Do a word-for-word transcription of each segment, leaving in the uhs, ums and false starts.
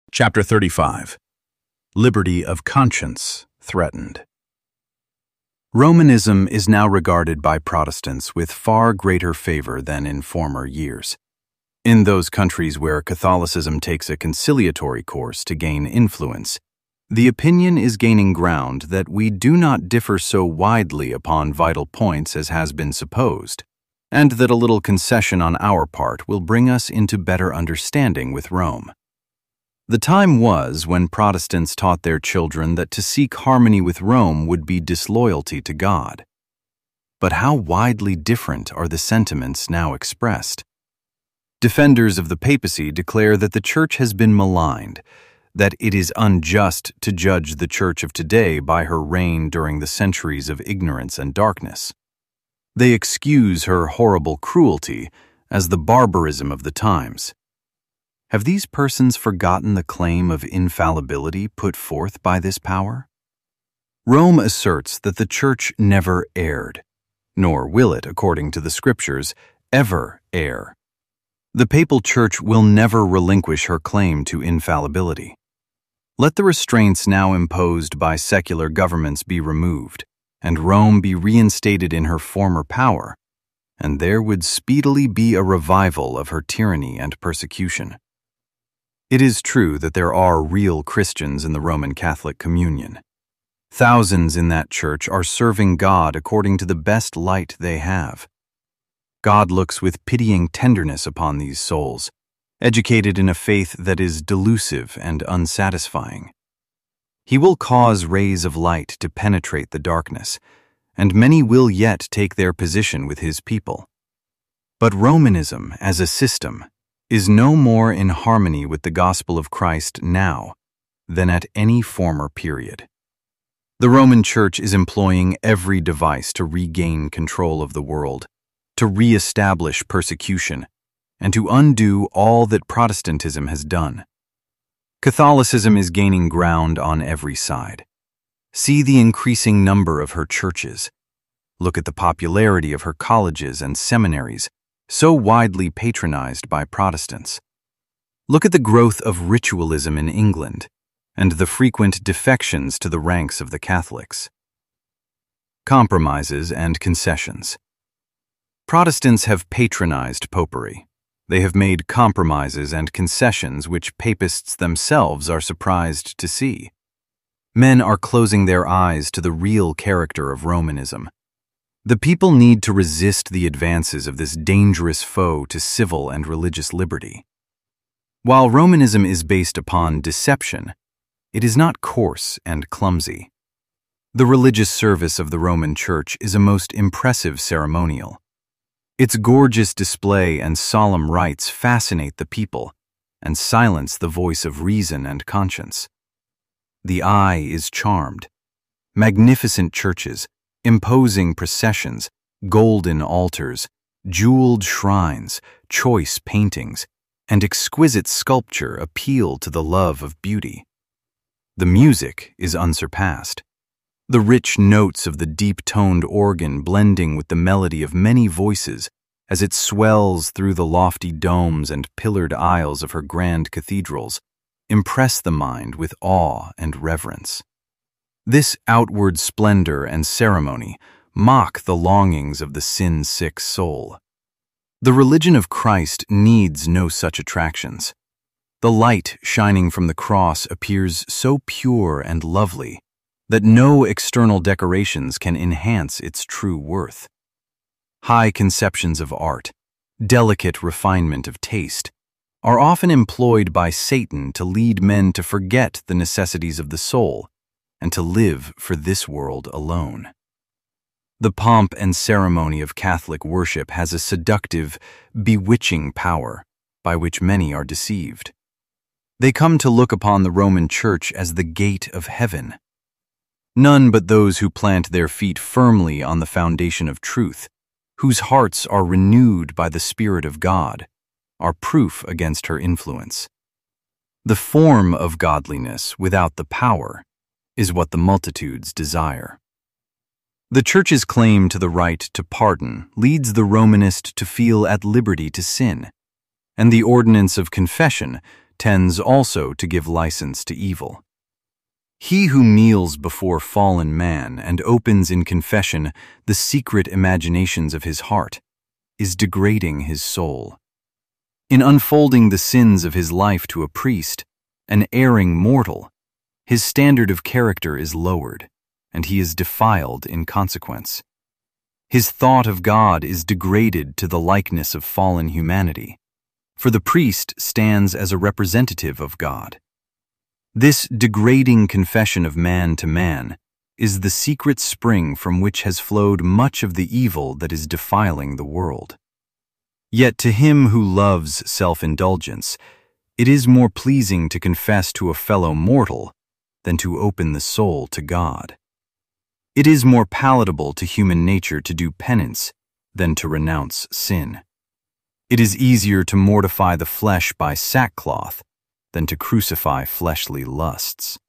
Chapter thirty-five. Liberty of Conscience Threatened. Romanism is now regarded by Protestants with far greater favor than in former years. In those countries where Catholicism takes a conciliatory course to gain influence, the opinion is gaining ground that we do not differ so widely upon vital points as has been supposed, and that a little concession on our part will bring us into better understanding with Rome. The time was when Protestants taught their children that to seek harmony with Rome would be disloyalty to God. But how widely different are the sentiments now expressed? Defenders of the papacy declare that the Church has been maligned, that it is unjust to judge the Church of today by her reign during the centuries of ignorance and darkness. They excuse her horrible cruelty as the barbarism of the times. Have these persons forgotten the claim of infallibility put forth by this power? Rome asserts that the Church never erred, nor will it, according to the Scriptures, ever err. The Papal Church will never relinquish her claim to infallibility. Let the restraints now imposed by secular governments be removed, and Rome be reinstated in her former power, and there would speedily be a revival of her tyranny and persecution. It is true that there are real Christians in the Roman Catholic Communion. Thousands in that church are serving God according to the best light they have. God looks with pitying tenderness upon these souls, educated in a faith that is delusive and unsatisfying. He will cause rays of light to penetrate the darkness, and many will yet take their position with his people. But Romanism, as a system, is no more in harmony with the gospel of Christ now than at any former period. The Roman Church is employing every device to regain control of the world, to re-establish persecution, and to undo all that Protestantism has done. Catholicism is gaining ground on every side. See the increasing number of her churches. Look at the popularity of her colleges and seminaries, so widely patronized by Protestants. Look at the growth of ritualism in England and the frequent defections to the ranks of the Catholics. Compromises and concessions. Protestants have patronized popery. They have made compromises and concessions which papists themselves are surprised to see. Men are closing their eyes to the real character of Romanism. The people need to resist the advances of this dangerous foe to civil and religious liberty. While Romanism is based upon deception, it is not coarse and clumsy. The religious service of the Roman Church is a most impressive ceremonial. Its gorgeous display and solemn rites fascinate the people and silence the voice of reason and conscience. The eye is charmed. Magnificent churches, imposing processions, golden altars, jeweled shrines, choice paintings, and exquisite sculpture appeal to the love of beauty. The music is unsurpassed. The rich notes of the deep-toned organ blending with the melody of many voices as it swells through the lofty domes and pillared aisles of her grand cathedrals impress the mind with awe and reverence. This outward splendor and ceremony mock the longings of the sin-sick soul. The religion of Christ needs no such attractions. The light shining from the cross appears so pure and lovely that no external decorations can enhance its true worth. High conceptions of art, delicate refinement of taste, are often employed by Satan to lead men to forget the necessities of the soul and to live for this world alone. The pomp and ceremony of Catholic worship has a seductive, bewitching power by which many are deceived. They come to look upon the Roman Church as the gate of heaven. None but those who plant their feet firmly on the foundation of truth, whose hearts are renewed by the Spirit of God, are proof against her influence. The form of godliness without the power is what the multitudes desire. The Church's claim to the right to pardon leads the Romanist to feel at liberty to sin, and the ordinance of confession tends also to give license to evil. He who kneels before fallen man and opens in confession the secret imaginations of his heart is degrading his soul. In unfolding the sins of his life to a priest, an erring mortal, his standard of character is lowered, and he is defiled in consequence. His thought of God is degraded to the likeness of fallen humanity, for the priest stands as a representative of God. This degrading confession of man to man is the secret spring from which has flowed much of the evil that is defiling the world. Yet to him who loves self-indulgence, it is more pleasing to confess to a fellow mortal than to open the soul to God. It is more palatable to human nature to do penance than to renounce sin. It is easier to mortify the flesh by sackcloth than to crucify fleshly lusts.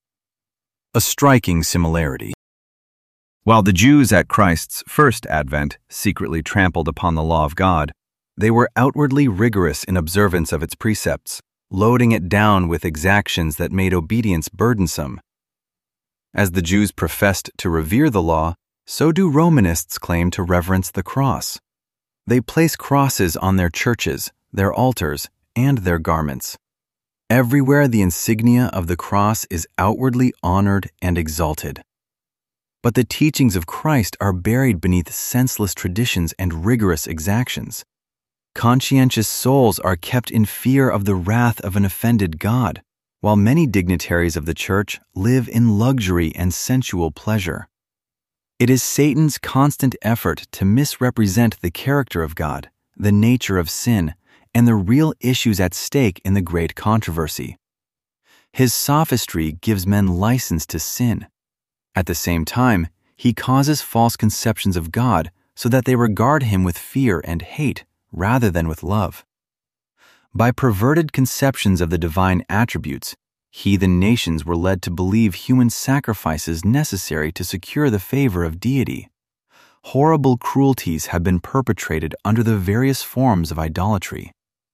A striking similarity. While the Jews at Christ's first advent secretly trampled upon the law of God, they were outwardly rigorous in observance of its precepts, loading it down with exactions that made obedience burdensome. As the Jews professed to revere the law, so do Romanists claim to reverence the cross. They place crosses on their churches, their altars, and their garments. Everywhere the insignia of the cross is outwardly honored and exalted. But the teachings of Christ are buried beneath senseless traditions and rigorous exactions. Conscientious souls are kept in fear of the wrath of an offended God, while many dignitaries of the church live in luxury and sensual pleasure. It is Satan's constant effort to misrepresent the character of God, the nature of sin, and the real issues at stake in the great controversy. His sophistry gives men license to sin. At the same time, he causes false conceptions of God so that they regard him with fear and hate rather than with love. By perverted conceptions of the divine attributes, heathen nations were led to believe human sacrifices necessary to secure the favor of deity. Horrible cruelties have been perpetrated under the various forms of idolatry.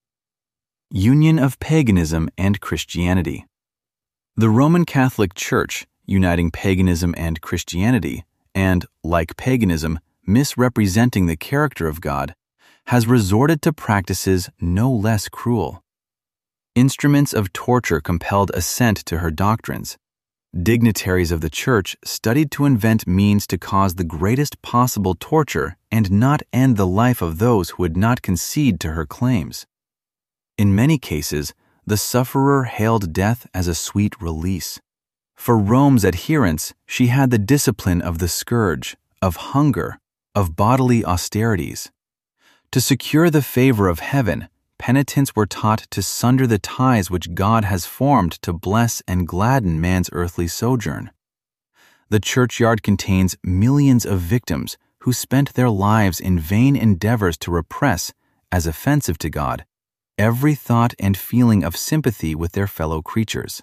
Union of paganism and Christianity. The Roman Catholic Church, uniting paganism and Christianity, and, like paganism, misrepresenting the character of God, has resorted to practices no less cruel. Instruments of torture compelled assent to her doctrines. Dignitaries of the Church studied to invent means to cause the greatest possible torture and not end the life of those who would not concede to her claims. In many cases, the sufferer hailed death as a sweet release. For Rome's adherents, she had the discipline of the scourge, of hunger, of bodily austerities. To secure the favor of heaven, penitents were taught to sunder the ties which God has formed to bless and gladden man's earthly sojourn. The churchyard contains millions of victims who spent their lives in vain endeavors to repress, as offensive to God, every thought and feeling of sympathy with their fellow creatures.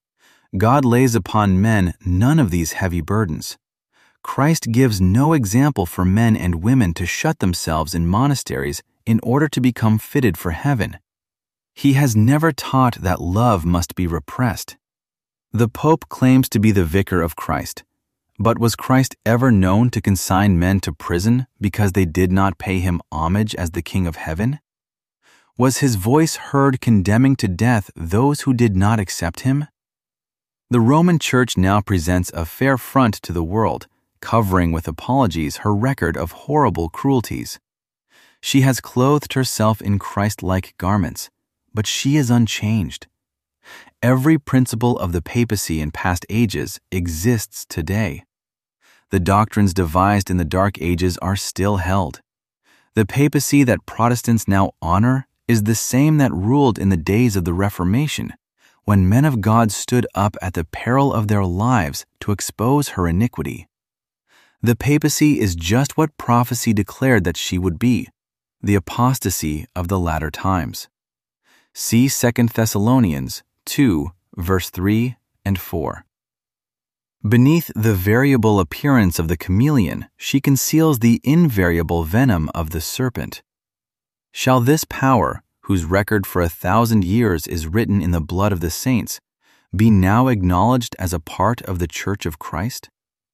God lays upon men none of these heavy burdens. Christ gives no example for men and women to shut themselves in monasteries in order to become fitted for heaven. He has never taught that love must be repressed. The Pope claims to be the vicar of Christ, but was Christ ever known to consign men to prison because they did not pay him homage as the King of Heaven? Was his voice heard condemning to death those who did not accept him? The Roman Church now presents a fair front to the world, covering with apologies her record of horrible cruelties. She has clothed herself in Christ-like garments, but she is unchanged. Every principle of the papacy in past ages exists today. The doctrines devised in the Dark Ages are still held. The papacy that Protestants now honor is the same that ruled in the days of the Reformation, when men of God stood up at the peril of their lives to expose her iniquity. The papacy is just what prophecy declared that she would be, the apostasy of the latter times. See Second Thessalonians two, verse three and four. Beneath the variable appearance of the chameleon, she conceals the invariable venom of the serpent. Shall this power, whose record for a thousand years is written in the blood of the saints, be now acknowledged as a part of the Church of Christ?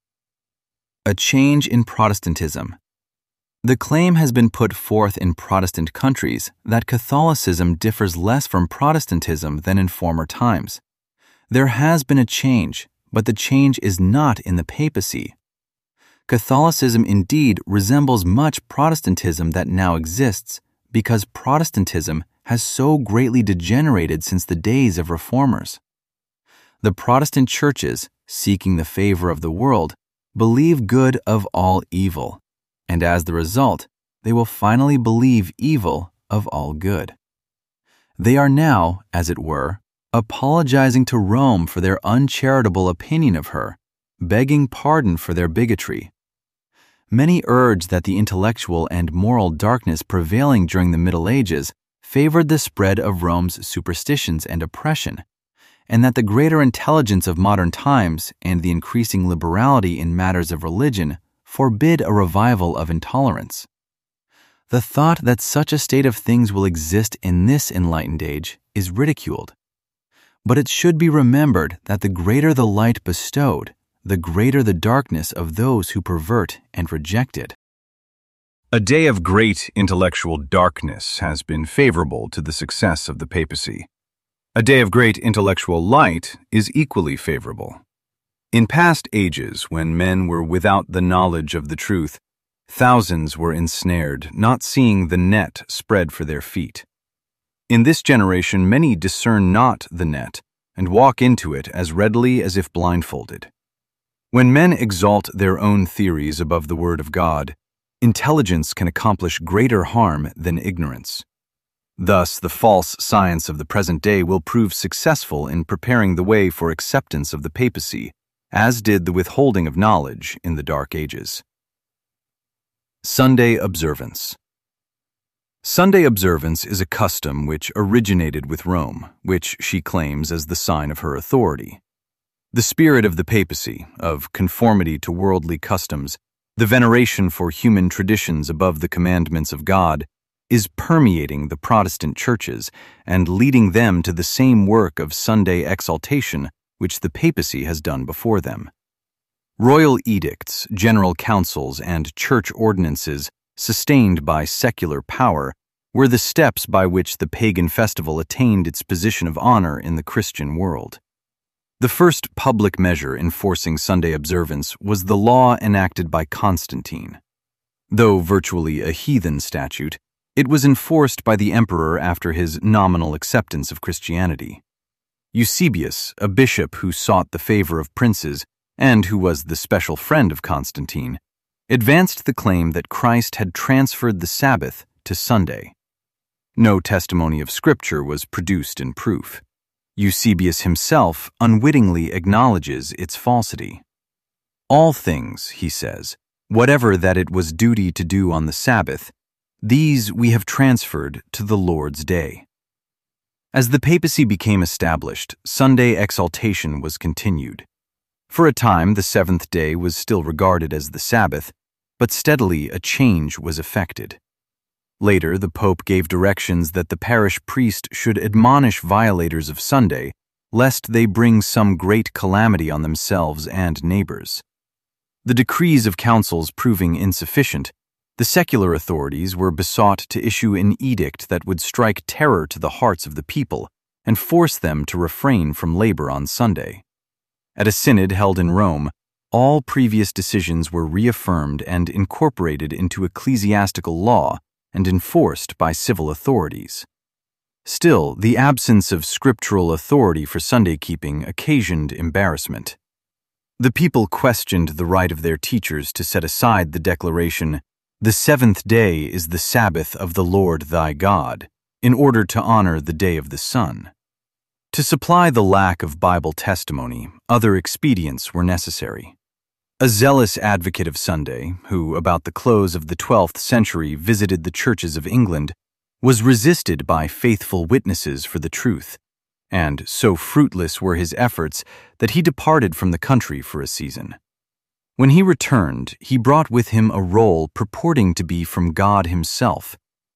A change in Protestantism. The claim has been put forth in Protestant countries that Catholicism differs less from Protestantism than in former times. There has been a change, but the change is not in the papacy. Catholicism indeed resembles much Protestantism that now exists because Protestantism has so greatly degenerated since the days of reformers. The Protestant churches, seeking the favor of the world, believe good of all evil, and as the result, they will finally believe evil of all good. They are now, as it were, apologizing to Rome for their uncharitable opinion of her, begging pardon for their bigotry. Many urge that the intellectual and moral darkness prevailing during the Middle Ages favored the spread of Rome's superstitions and oppression, and that the greater intelligence of modern times and the increasing liberality in matters of religion forbid a revival of intolerance. The thought that such a state of things will exist in this enlightened age is ridiculed. But it should be remembered that the greater the light bestowed, the greater the darkness of those who pervert and reject it. A day of great intellectual darkness has been favorable to the success of the papacy. A day of great intellectual light is equally favorable. In past ages, when men were without the knowledge of the truth, thousands were ensnared, not seeing the net spread for their feet. In this generation, many discern not the net and walk into it as readily as if blindfolded. When men exalt their own theories above the Word of God, intelligence can accomplish greater harm than ignorance. Thus, the false science of the present day will prove successful in preparing the way for acceptance of the papacy, as did the withholding of knowledge in the Dark Ages. Sunday observance. Sunday observance is a custom which originated with Rome, which she claims as the sign of her authority. The spirit of the papacy, of conformity to worldly customs, the veneration for human traditions above the commandments of God, is permeating the Protestant churches and leading them to the same work of Sunday exaltation which the papacy has done before them. Royal edicts, general councils, and church ordinances, sustained by secular power, were the steps by which the pagan festival attained its position of honor in the Christian world. The first public measure enforcing Sunday observance was the law enacted by Constantine. Though virtually a heathen statute, it was enforced by the emperor after his nominal acceptance of Christianity. Eusebius, a bishop who sought the favor of princes and who was the special friend of Constantine, advanced the claim that Christ had transferred the Sabbath to Sunday. No testimony of Scripture was produced in proof. Eusebius himself unwittingly acknowledges its falsity. All things, he says, whatever that it was duty to do on the Sabbath, these we have transferred to the Lord's day. As the papacy became established, Sunday exaltation was continued. For a time, the seventh day was still regarded as the Sabbath, but steadily a change was effected. Later, the Pope gave directions that the parish priest should admonish violators of Sunday, lest they bring some great calamity on themselves and neighbors. The decrees of councils proving insufficient, the secular authorities were besought to issue an edict that would strike terror to the hearts of the people and force them to refrain from labor on Sunday. At a synod held in Rome, all previous decisions were reaffirmed and incorporated into ecclesiastical law and enforced by civil authorities. Still, the absence of scriptural authority for Sunday keeping occasioned embarrassment. The people questioned the right of their teachers to set aside the declaration, "The seventh day is the Sabbath of the Lord thy God," in order to honor the day of the sun. To supply the lack of Bible testimony, other expedients were necessary. A zealous advocate of Sunday, who about the close of the twelfth century visited the churches of England, was resisted by faithful witnesses for the truth, and so fruitless were his efforts that he departed from the country for a season. When he returned, he brought with him a roll purporting to be from God himself,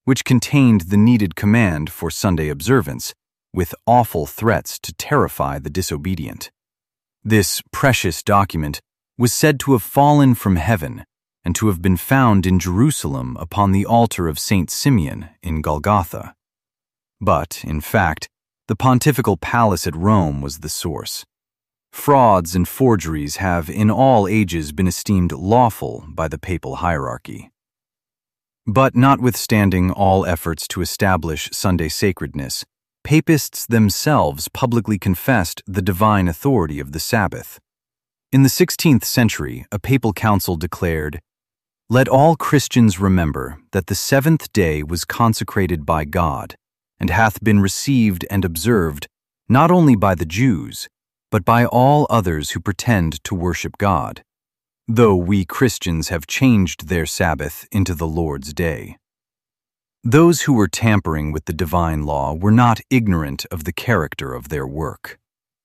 which contained the needed command for Sunday observance, with awful threats to terrify the disobedient. This precious document was said to have fallen from heaven and to have been found in Jerusalem upon the altar of Saint Simeon in Golgotha. But, in fact, the pontifical palace at Rome was the source. Frauds and forgeries have in all ages been esteemed lawful by the papal hierarchy. But notwithstanding all efforts to establish Sunday sacredness, papists themselves publicly confessed the divine authority of the Sabbath. In the sixteenth century, a papal council declared, "Let all Christians remember that the seventh day was consecrated by God, and hath been received and observed not only by the Jews, but by all others who pretend to worship God, though we Christians have changed their Sabbath into the Lord's day." Those who were tampering with the divine law were not ignorant of the character of their work.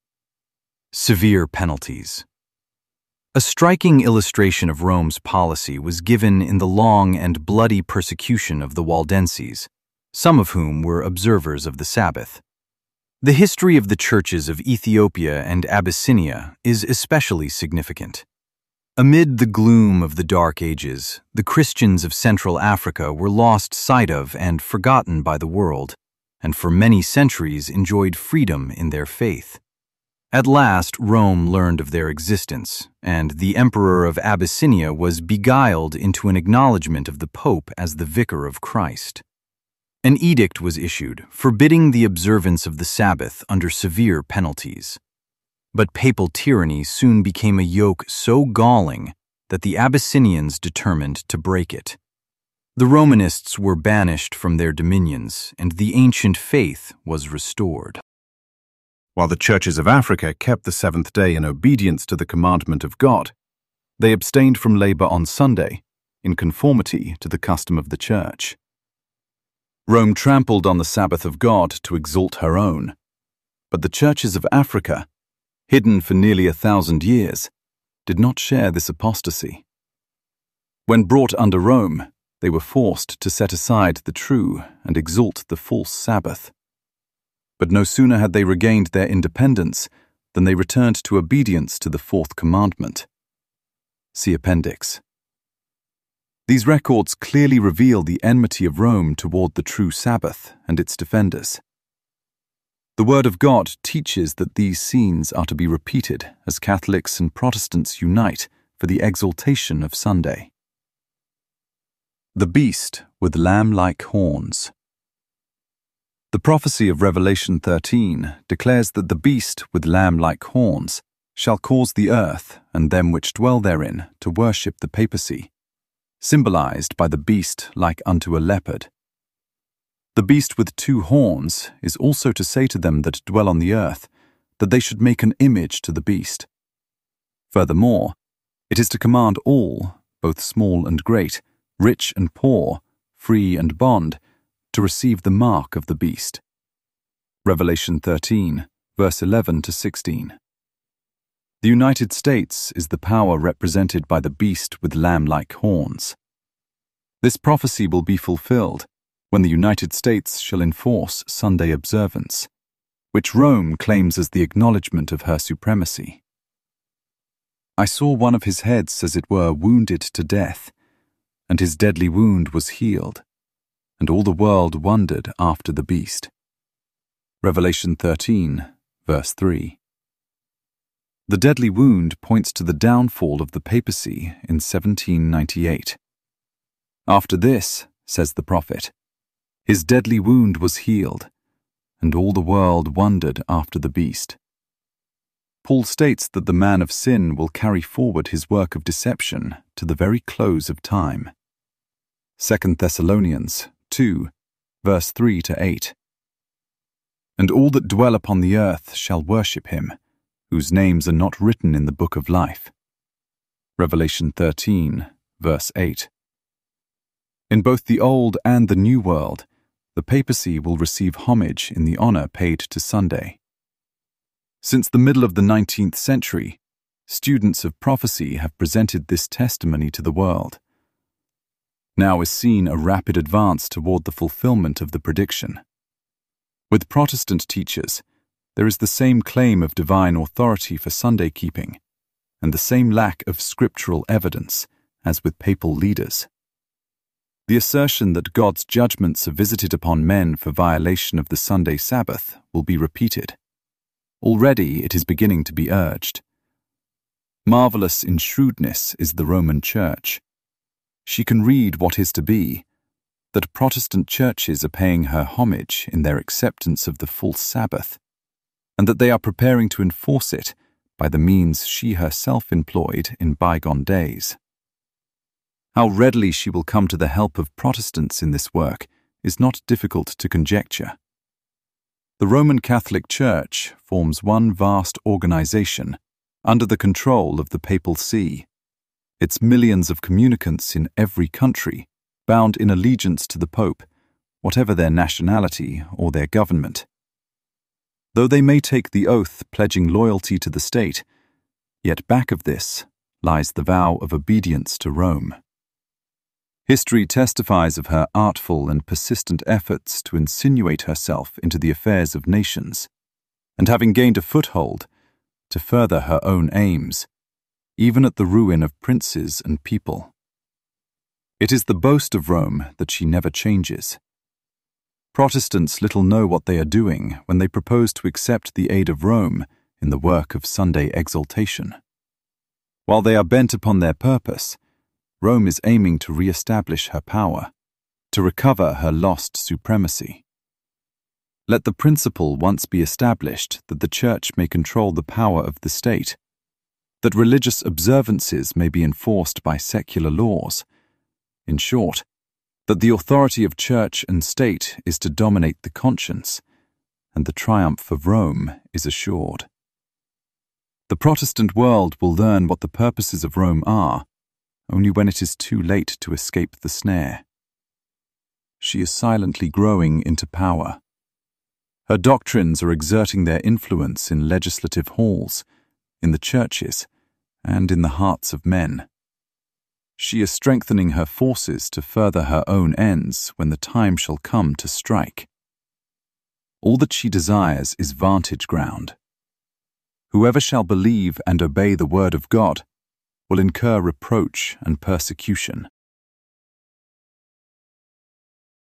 Severe penalties. A striking illustration of Rome's policy was given in the long and bloody persecution of the Waldenses, some of whom were observers of the Sabbath. The history of the churches of Ethiopia and Abyssinia is especially significant. Amid the gloom of the Dark Ages, the Christians of Central Africa were lost sight of and forgotten by the world, and for many centuries enjoyed freedom in their faith. At last, Rome learned of their existence, and the Emperor of Abyssinia was beguiled into an acknowledgement of the Pope as the Vicar of Christ. An edict was issued forbidding the observance of the Sabbath under severe penalties. But papal tyranny soon became a yoke so galling that the Abyssinians determined to break it. The Romanists were banished from their dominions, and the ancient faith was restored. While the churches of Africa kept the seventh day in obedience to the commandment of God, they abstained from labor on Sunday, in conformity to the custom of the church. Rome trampled on the Sabbath of God to exalt her own, but the churches of Africa, hidden for nearly a thousand years, did not share this apostasy. When brought under Rome, they were forced to set aside the true and exalt the false Sabbath. But no sooner had they regained their independence than they returned to obedience to the fourth commandment. See Appendix. These records clearly reveal the enmity of Rome toward the true Sabbath and its defenders. The Word of God teaches that these scenes are to be repeated as Catholics and Protestants unite for the exaltation of Sunday. The beast with lamb-like horns. The prophecy of Revelation thirteen declares that the beast with lamb-like horns shall cause the earth and them which dwell therein to worship the papacy, symbolized by the beast like unto a leopard. The beast with two horns is also to say to them that dwell on the earth that they should make an image to the beast. Furthermore, it is to command all, both small and great, rich and poor, free and bond, to receive the mark of the beast. Revelation thirteen, verse eleven to sixteen. The United States is the power represented by the beast with lamb-like horns. This prophecy will be fulfilled when the United States shall enforce Sunday observance, which Rome claims as the acknowledgement of her supremacy. I saw one of his heads as it were wounded to death, and his deadly wound was healed, and all the world wondered after the beast. Revelation thirteen, verse three. The deadly wound points to the downfall of the papacy in seventeen ninety-eight. After this, says the prophet, his deadly wound was healed, and all the world wondered after the beast. Paul states that the man of sin will carry forward his work of deception to the very close of time. Second Thessalonians two, verse three to eight. And all that dwell upon the earth shall worship him, whose names are not written in the book of life. Revelation thirteen, verse eight. In both the Old and the New World, the papacy will receive homage in the honor paid to Sunday. Since the middle of the nineteenth century, students of prophecy have presented this testimony to the world. now is seen a rapid advance toward the fulfillment of the prediction. With Protestant teachers, there is the same claim of divine authority for Sunday keeping, and the same lack of scriptural evidence as with papal leaders. The assertion that God's judgments are visited upon men for violation of the Sunday Sabbath will be repeated. Already it is beginning to be urged. Marvelous in shrewdness is the Roman Church. She can read what is to be, that Protestant churches are paying her homage in their acceptance of the false Sabbath, and that they are preparing to enforce it by the means she herself employed in bygone days. How readily she will come to the help of Protestants in this work is not difficult to conjecture. The Roman Catholic Church forms one vast organization under the control of the Papal See, its millions of communicants in every country bound in allegiance to the Pope, whatever their nationality or their government. Though they may take the oath pledging loyalty to the state, yet back of this lies the vow of obedience to Rome. History testifies of her artful and persistent efforts to insinuate herself into the affairs of nations, and having gained a foothold, to further her own aims, even at the ruin of princes and people. It is the boast of Rome that she never changes. Protestants little know what they are doing when they propose to accept the aid of Rome in the work of Sunday exaltation. While they are bent upon their purpose, Rome is aiming to re-establish her power, to recover her lost supremacy. Let the principle once be established that the Church may control the power of the state, that religious observances may be enforced by secular laws. In short, that the authority of Church and state is to dominate the conscience, and the triumph of Rome is assured. The Protestant world will learn what the purposes of Rome are only when it is too late to escape the snare. She is silently growing into power. Her doctrines are exerting their influence in legislative halls, in the churches, and in the hearts of men. She is strengthening her forces to further her own ends when the time shall come to strike. All that she desires is vantage ground. Whoever shall believe and obey the word of God will incur reproach and persecution.